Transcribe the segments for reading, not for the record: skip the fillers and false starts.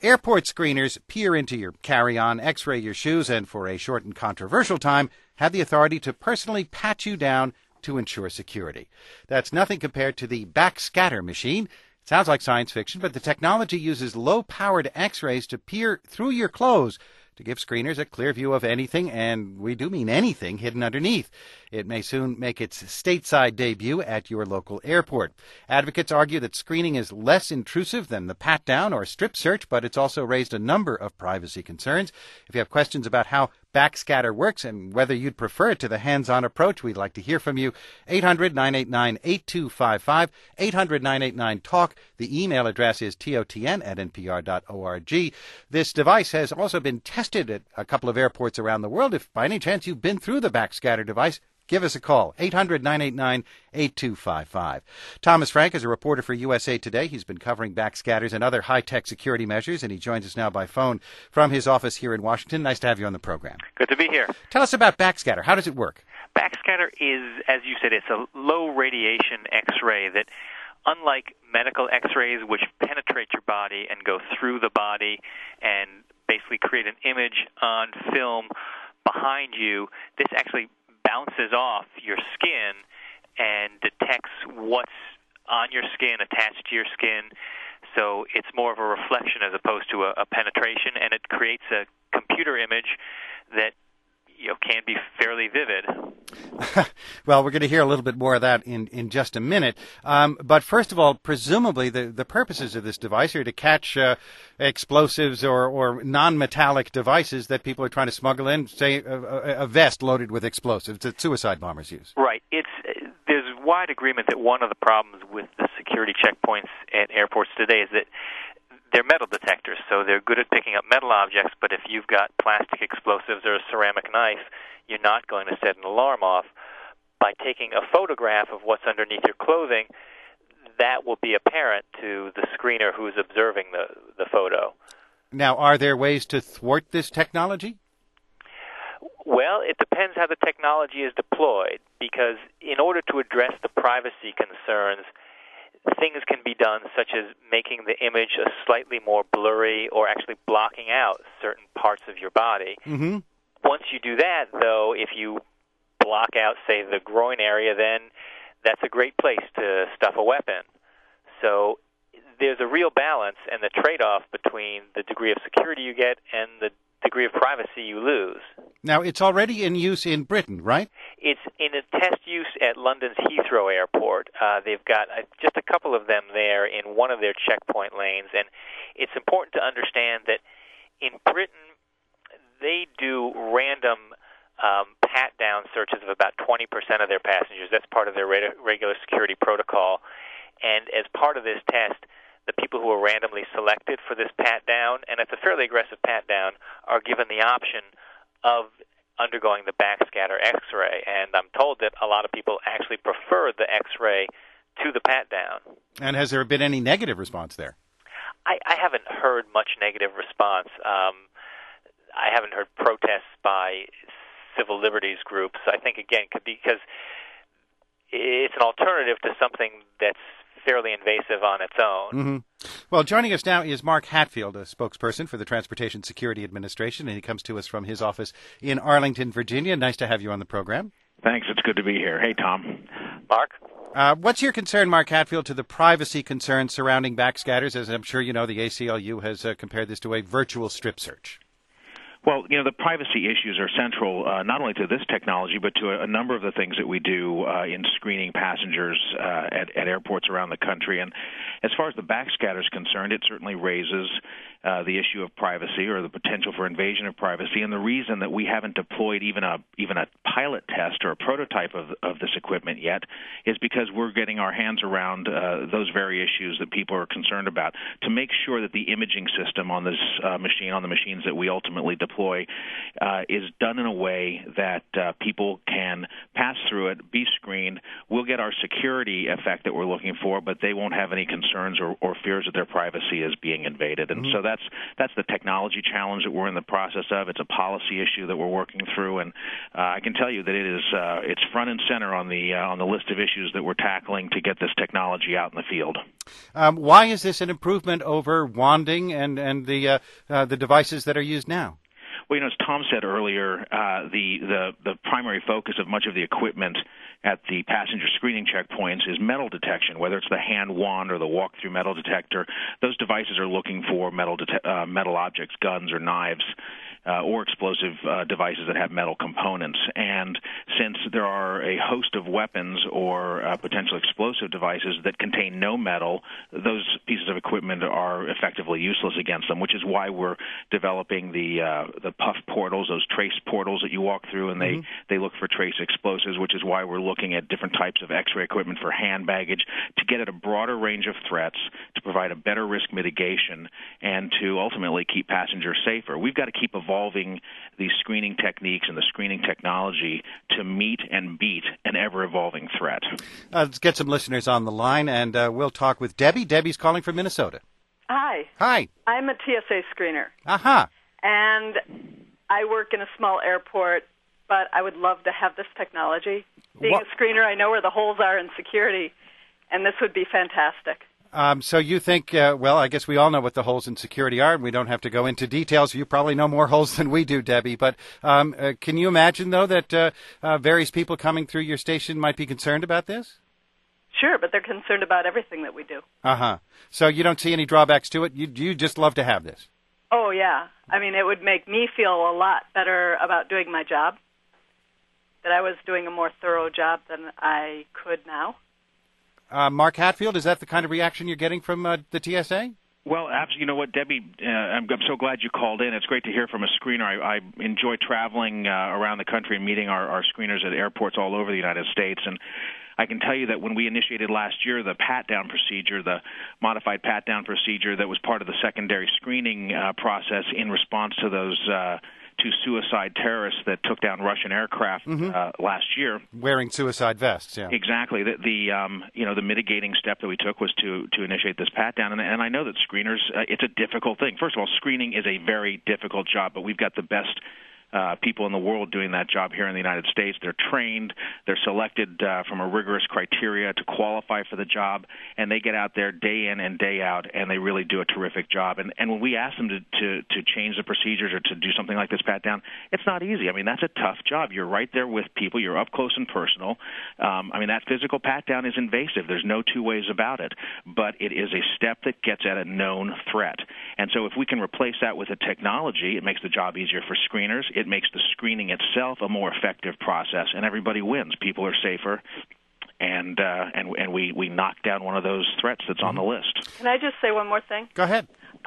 Airport screeners peer into your carry-on, x-ray your shoes, and for a short and controversial time, have the authority to personally pat you down to ensure security. That's nothing compared to the backscatter machine. It sounds like science fiction, but the technology uses low-powered x-rays to peer through your clothes to give screeners a clear view of anything, and we do mean anything, hidden underneath. It may soon make its stateside debut at your local airport. Advocates argue that screening is less intrusive than the pat-down or strip search, but it's also raised a number of privacy concerns. If you have questions about how backscatter works and whether you'd prefer it to the hands-on approach, we'd like to hear from you. 800-989-8255, 800-989-TALK. The email address is totn@npr.org. This device has also been tested at a couple of airports around the world. If by any chance you've been through the backscatter device, give us a call, 800-989-8255. Thomas Frank is a reporter for USA Today. He's been covering backscatters and other high-tech security measures, and he joins us now by phone from his office here in Washington. Nice to have you on the program. Good to be here. Tell us about backscatter. How does it work? Backscatter is, as you said, it's a low-radiation X-ray that, unlike medical X-rays, which penetrate your body and go through the body and basically create an image on film behind you, this actually bounces off your skin and detects what's on your skin, attached to your skin. So it's more of a reflection as opposed to a penetration, and it creates a computer image that can be fairly vivid. Well, we're going to hear a little bit more of that in just a minute. But first of all, presumably the purposes of this device are to catch explosives or non-metallic devices that people are trying to smuggle in, say a vest loaded with explosives that suicide bombers use. Right. There's wide agreement that one of the problems with the security checkpoints at airports today is that they're metal detectors, so they're good at picking up metal objects, but if you've got plastic explosives or a ceramic knife, you're not going to set an alarm off. By taking a photograph of what's underneath your clothing, that will be apparent to the screener who's observing the photo. Now, are there ways to thwart this technology? Well, it depends how the technology is deployed, because in order to address the privacy concerns, things can be done such as making the image a slightly more blurry or actually blocking out certain parts of your body. Mm-hmm. Once you do that, though, if you block out, say, the groin area, then that's a great place to stuff a weapon. So there's a real balance and the trade-off between the degree of security you get and the degree of privacy you lose. Now, it's already in use in Britain, right? It's in a test use at London's Heathrow Airport. They've got just a couple of them there in one of their checkpoint lanes, and it's important to understand that in Britain, they do random pat-down searches of about 20% of their passengers. That's part of their regular security protocol. And as part of this test, the people who are randomly selected for this pat-down, and it's a fairly aggressive pat-down, are given the option of undergoing the backscatter X-ray. And I'm told that a lot of people actually prefer the X-ray to the pat-down. And has there been any negative response there? I haven't heard much negative response. I haven't heard protests by civil liberties groups. I think, again, because it's an alternative to something that's fairly invasive on its own. Mm-hmm. Well, joining us now is Mark Hatfield, a spokesperson for the Transportation Security Administration, and he comes to us from his office in Arlington, Virginia. Nice to have you on the program. Thanks. It's good to be here. Hey, Tom. Mark? What's your concern, Mark Hatfield, to the privacy concerns surrounding backscatters? As I'm sure you know, the ACLU has compared this to a virtual strip search. Well, the privacy issues are central not only to this technology, but to a number of the things that we do in screening passengers at airports around the country. And as far as the backscatter is concerned, it certainly raises the issue of privacy or the potential for invasion of privacy. And the reason that we haven't deployed even a pilot test or a prototype of this equipment yet is because we're getting our hands around those very issues that people are concerned about to make sure that the imaging system on this machine, on the machines that we ultimately deploy, deploy is done in a way that people can pass through it, be screened. We'll get our security effect that we're looking for, but they won't have any concerns or fears that their privacy is being invaded. And so that's the technology challenge that we're in the process of. It's a policy issue that we're working through, and I can tell you that it's front and center on the list of issues that we're tackling to get this technology out in the field. Why is this an improvement over wanding and the devices that are used now? Well, as Tom said earlier, the primary focus of much of the equipment at the passenger screening checkpoints is metal detection, whether it's the hand wand or the walk-through metal detector. Those devices are looking for metal objects, guns or knives, or explosive devices that have metal components. And since there are a host of weapons or potential explosive devices that contain no metal, those pieces of equipment are effectively useless against them, which is why we're developing the puff portals, those trace portals that you walk through, and they look for trace explosives, which is why we're looking at different types of X-ray equipment for hand baggage to get at a broader range of threats, to provide a better risk mitigation, and to ultimately keep passengers safer. We've got to keep evolving these screening techniques and the screening technology to meet and beat an ever-evolving threat. Let's get some listeners on the line, and we'll talk with Debbie. Debbie's calling from Minnesota. Hi. Hi. I'm a TSA screener. Aha. And I work in a small airport, but I would love to have this technology. Being a screener, I know where the holes are in security, and this would be fantastic. So you think, well, I guess we all know what the holes in security are, and we don't have to go into details. You probably know more holes than we do, Debbie. But can you imagine, though, that various people coming through your station might be concerned about this? Sure, but they're concerned about everything that we do. Uh-huh. So you don't see any drawbacks to it? You just love to have this? Oh, yeah. I mean, it would make me feel a lot better about doing my job, that I was doing a more thorough job than I could now. Mark Hatfield, is that the kind of reaction you're getting from the TSA? Well, absolutely. You know what, Debbie, I'm so glad you called in. It's great to hear from a screener. I enjoy traveling around the country and meeting our screeners at airports all over the United States. And I can tell you that when we initiated last year the pat-down procedure, the modified pat-down procedure that was part of the secondary screening process in response to those two suicide terrorists that took down Russian aircraft last year, wearing suicide vests. Yeah, exactly. The mitigating step that we took was to initiate this pat down, and I know that screeners, it's a difficult thing. First of all, screening is a very difficult job, but we've got the best people in the world doing that job here in the United States. They're trained, they're selected from a rigorous criteria to qualify for the job, and they get out there day in and day out, and they really do a terrific job. And when we ask them to change the procedures or to do something like this pat down, it's not easy. I mean, that's a tough job. You're right there with people. You're up close and personal. That physical pat down is invasive. There's no two ways about it. But it is a step that gets at a known threat. And so if we can replace that with a technology, it makes the job easier for screeners. It makes the screening itself a more effective process, and everybody wins. People are safer, and we knock down one of those threats that's on the list. Can I just say one more thing? Go ahead.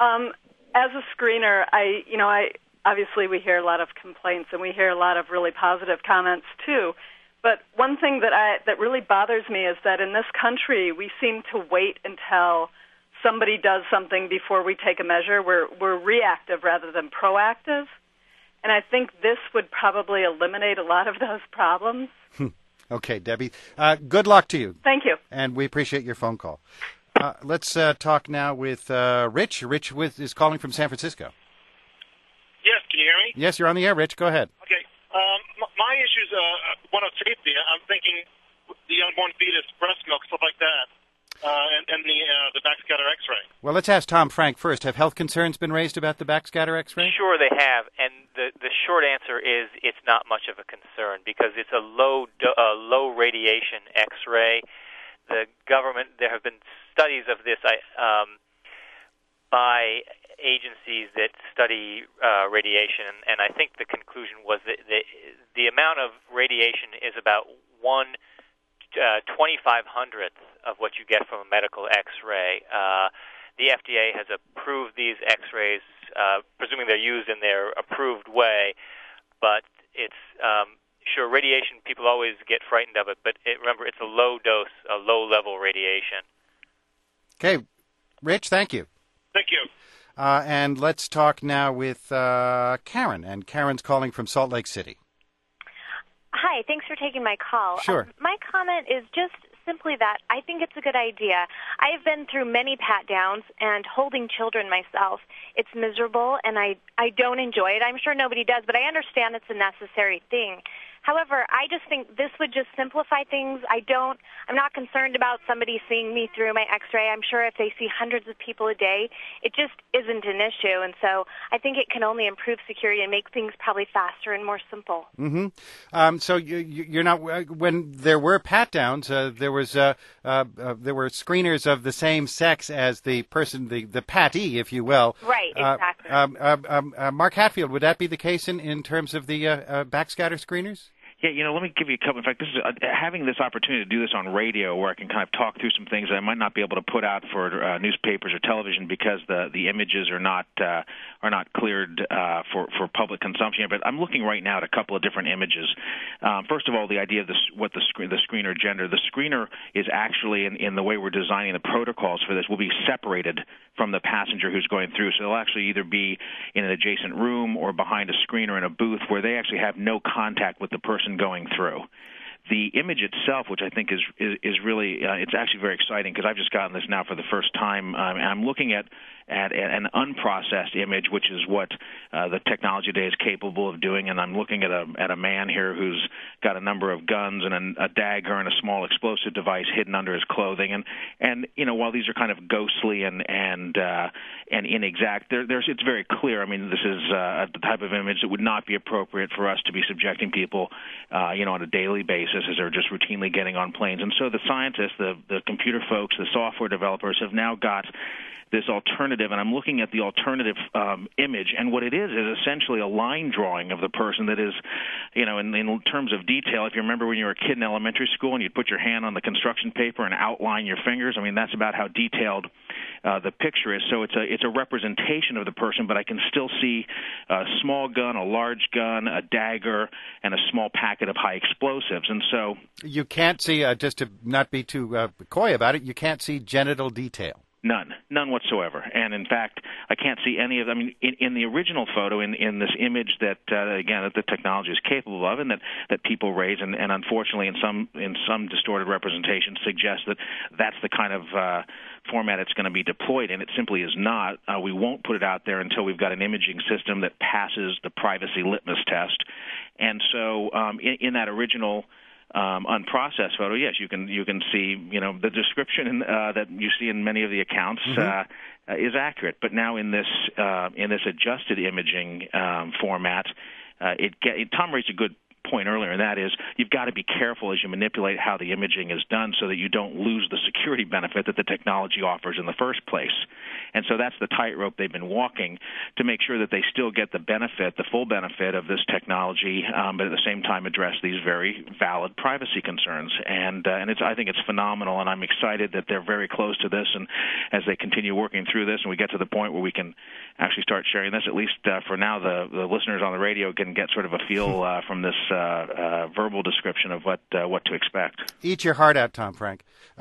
As a screener, I obviously we hear a lot of complaints, and we hear a lot of really positive comments too. But one thing that really bothers me is that in this country we seem to wait until somebody does something before we take a measure. We're reactive rather than proactive. And I think this would probably eliminate a lot of those problems. Okay, Debbie. Good luck to you. Thank you. And we appreciate your phone call. Let's talk now with Rich. Rich is calling from San Francisco. Yes, can you hear me? Yes, you're on the air, Rich. Go ahead. Okay. My issue is one of safety. I'm thinking the unborn fetus, breast milk, stuff like that. And the backscatter X-ray. Well, let's ask Tom Frank first. Have health concerns been raised about the backscatter X-ray? Sure, they have, and the short answer is it's not much of a concern because it's a low radiation X-ray. The government, there have been studies of this by agencies that study radiation, and I think the conclusion was that the amount of radiation is about 1/2500th of what you get from a medical X-ray. The FDA has approved these X-rays, presuming they're used in their approved way, but it's sure, radiation, people always get frightened of it, but remember, it's a low dose, a low-level radiation. Okay. Rich, thank you. Thank you. And let's talk now with Karen. And Karen's calling from Salt Lake City. Hi, thanks for taking my call. Sure. My comment is just simply that I think it's a good idea. I have been through many pat-downs, and holding children myself, it's miserable, and I don't enjoy it. I'm sure nobody does, but I understand it's a necessary thing. However, I just think this would just simplify things. I'm not concerned about somebody seeing me through my x-ray. I'm sure if they see hundreds of people a day, it just isn't an issue. And so I think it can only improve security and make things probably faster and more simple. Mm-hmm. So you're not, when there were pat-downs, there were screeners of the same sex as the person, the patee, if you will. Right, exactly. Mark Hatfield, would that be the case in terms of the backscatter screeners? Yeah, let me give you a couple. In fact, this is having this opportunity to do this on radio, where I can kind of talk through some things that I might not be able to put out for newspapers or television because the images are not cleared for public consumption. But I'm looking right now at a couple of different images. First of all, the idea of the screener gender. The screener is actually in the way we're designing the protocols for this will be separated from the passenger who's going through. So they'll actually either be in an adjacent room or behind a screener in a booth where they actually have no contact with the person going through. The image itself, which I think is really, it's actually very exciting because I've just gotten this now for the first time, and I'm looking at an unprocessed image, which is what the technology today is capable of doing. And I'm looking at a man here who's got a number of guns and a dagger and a small explosive device hidden under his clothing. And while these are kind of ghostly and inexact, it's very clear. I mean, this is the type of image that would not be appropriate for us to be subjecting people, on a daily basis as they're just routinely getting on planes. And so the scientists, the computer folks, the software developers have now got this alternative, and I'm looking at the alternative image, and what it is essentially a line drawing of the person that is, in terms of detail. If you remember when you were a kid in elementary school and you'd put your hand on the construction paper and outline your fingers, I mean, that's about how detailed the picture is. So it's a representation of the person, but I can still see a small gun, a large gun, a dagger, and a small packet of high explosives. And so you can't see, just to not be too coy about it, you can't see genital detail. None whatsoever. And in fact, I can't see any of them. I mean, in the original photo, in this image that again that the technology is capable of, and that people raise, and unfortunately in some distorted representations suggest that that's the kind of format it's going to be deployed in. It simply is not. We won't put it out there until we've got an imaging system that passes the privacy litmus test. And so in that original unprocessed photo, yes, you can see the description that you see in many of the accounts is accurate. But now in this adjusted imaging format, Tom raised a good point earlier, and that is you've got to be careful as you manipulate how the imaging is done so that you don't lose the security benefit that the technology offers in the first place. And so that's the tightrope they've been walking to make sure that they still get the benefit, the full benefit of this technology, but at the same time address these very valid privacy concerns. And I think it's phenomenal, and I'm excited that they're very close to this. And as they continue working through this, and we get to the point where we can actually start sharing this, at least for now, the listeners on the radio can get sort of a feel from this verbal description of what to expect. Eat your heart out, Tom Frank.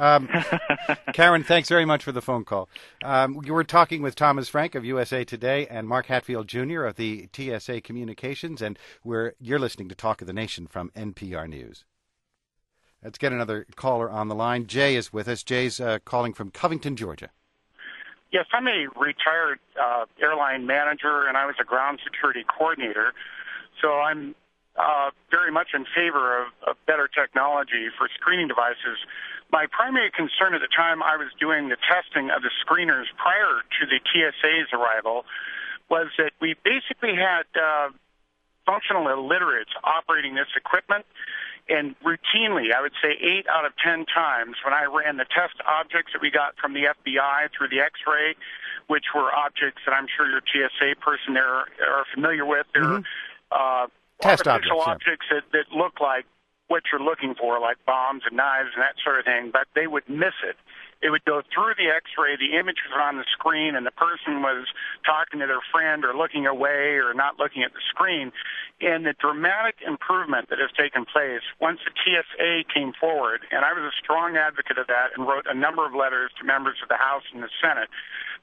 Karen, thanks very much for the phone call. You were talking with Thomas Frank of USA Today and Mark Hatfield Jr. of the TSA Communications, and you're listening to Talk of the Nation from NPR News. Let's get another caller on the line. Jay is with us. Jay's calling from Covington, Georgia. Yes, I'm a retired airline manager, and I was a ground security coordinator, so I'm very much in favor of better technology for screening devices. My primary concern at the time I was doing the testing of the screeners prior to the TSA's arrival was that we basically had functional illiterates operating this equipment, and routinely, I would say 8 out of 10 times when I ran the test objects that we got from the FBI through the X-ray, which were objects that I'm sure your TSA person there are familiar with, they're test objects that look like what you're looking for, like bombs and knives and that sort of thing, but they would miss it. It would go through the X-ray, the images were on the screen, and the person was talking to their friend or looking away or not looking at the screen. And the dramatic improvement that has taken place once the TSA came forward, and I was a strong advocate of that and wrote a number of letters to members of the House and the Senate,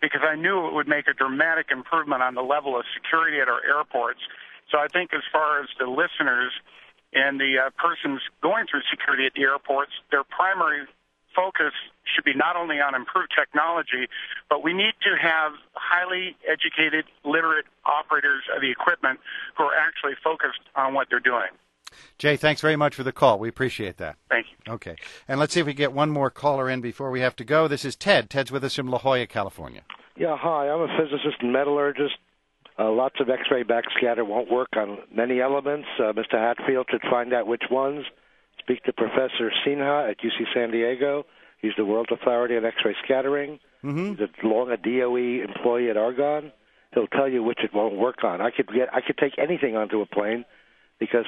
because I knew it would make a dramatic improvement on the level of security at our airports. So I think as far as the listeners and the persons going through security at the airports, their primary focus should be not only on improved technology, but we need to have highly educated, literate operators of the equipment who are actually focused on what they're doing. Jay, thanks very much for the call. We appreciate that. Thank you. Okay. And let's see if we get one more caller in before we have to go. This is Ted. Ted's with us from La Jolla, California. Yeah, hi. I'm a physicist and metallurgist. Lots of X-ray backscatter won't work on many elements. Mr. Hatfield should find out which ones. Speak to Professor Sinha at UC San Diego. He's the world authority on X-ray scattering. He's long a DOE employee at Argonne. He'll tell you which it won't work on. I could take anything onto a plane because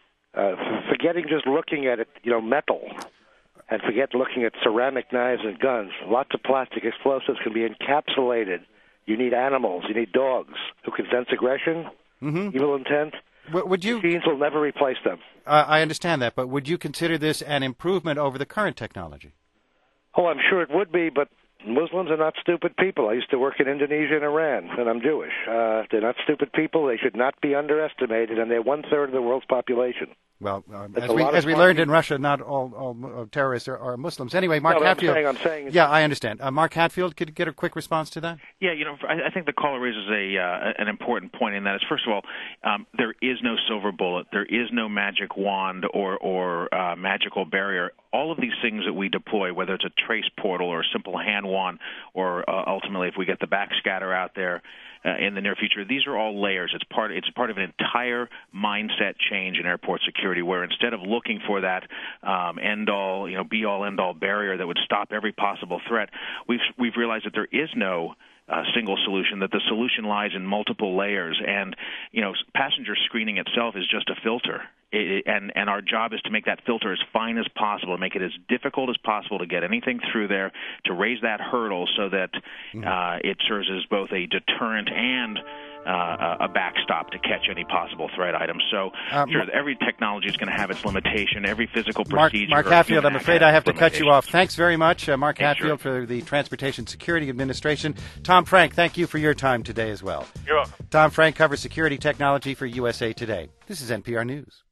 forgetting just looking at it, metal, and forget looking at ceramic knives and guns. Lots of plastic explosives can be encapsulated. You need animals. You need dogs who can sense aggression, evil intent. Machines will never replace them. I understand that, but would you consider this an improvement over the current technology? Oh, I'm sure it would be, but Muslims are not stupid people. I used to work in Indonesia and Iran, and I'm Jewish. They're not stupid people. They should not be underestimated, and they're one-third of the world's population. Well, as we learned in Russia, not all terrorists are Muslims. Anyway, Mark Hatfield. I'm saying. Yeah, I understand. Mark Hatfield, could get a quick response to that? Yeah, I think the caller raises an important point in that is, first of all, there is no silver bullet. There is no magic wand or magical barrier. All of these things that we deploy, whether it's a trace portal or a simple hand wand, or ultimately if we get the backscatter out there in the near future, these are all layers. It's part of an entire mindset change in airport security, where instead of looking for that end-all, be-all, end-all barrier that would stop every possible threat, we've realized that there is no single solution, that the solution lies in multiple layers. And, passenger screening itself is just a filter. And our job is to make that filter as fine as possible, make it as difficult as possible to get anything through there, to raise that hurdle so that it serves as both a deterrent and a backstop to catch any possible threat items. So, sure, every technology is going to have its limitation. Every physical procedure. Mark Hatfield, I'm afraid I have to cut you off. Thanks very much, Mark Hatfield, for the Transportation Security Administration. Tom Frank, thank you for your time today as well. You're welcome. Tom Frank covers security technology for USA Today. This is NPR News.